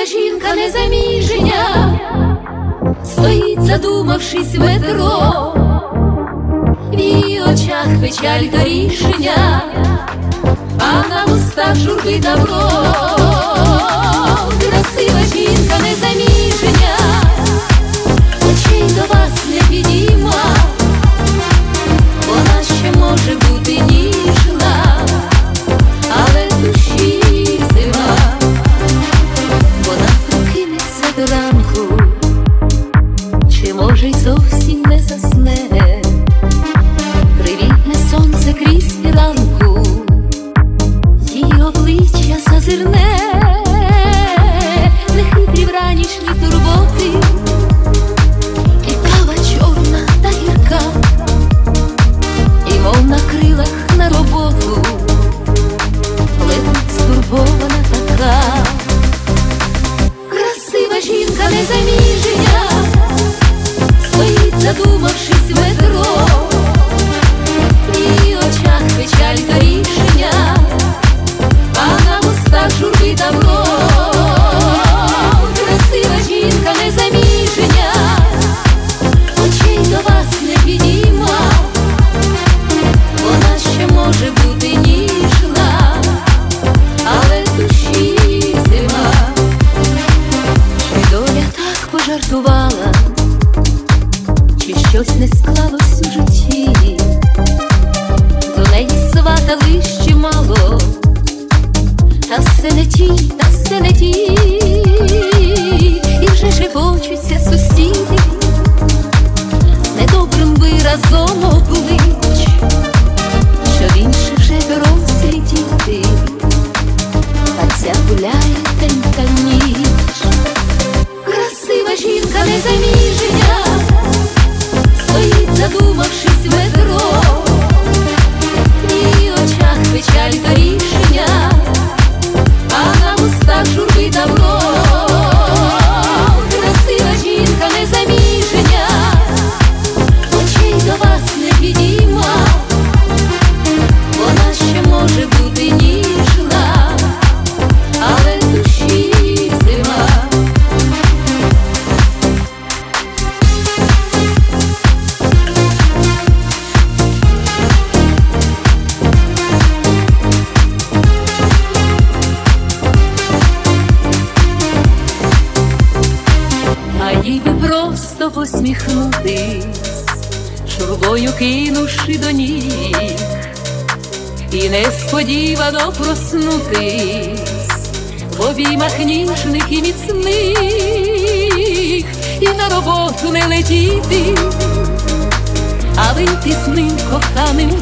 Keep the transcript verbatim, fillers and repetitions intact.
Красива жінка незаміжня стоїть, задумавшись в метро, в її очах печаль та рішення, а на устах журби добро. Красива жінка незаміжня, очей до вас не підійма, вона ще може бути ніжна, але душі зима. Вона прокинеться до ранку, чи може й зовсім не засне, привітне сонце крізь фіранку, її обличчя зазирне, нехитрі вранішні турботи, і кава чорна та гірка, і мов на крилах на роботу летить стурбована така. Красива жінка незаміжня стоїть, задумавшись в метро, в її очах печаль та рішення, а на устах журби добро. Красива жінка незаміжня, очей до вас не підійма, вона ще може бути ніжна, але душі зима. Чи доля так пожартувала, чи щось не склалось у житті, до неї сватали ще мало, та все не ті, та все не ті, і вже шепочуться сусіди, з недобрим виразом облич, що в інших вже дорослі діти, а ця гуляє день та ніч. Красива жінка незаміжня стоїть, задумавшись в метро, в її очах печаль та рішення, а на устах журби добро. Красива жінка незаміжня, очей до вас не підійма, вона ще може бути ніжна, але душі зима. А їй би просто посміхнутись, журбою кинувши до ніг, і несподівано проснутись в обіймах ніжних і міцних, і на роботу не летіти, а вийти з ним коханим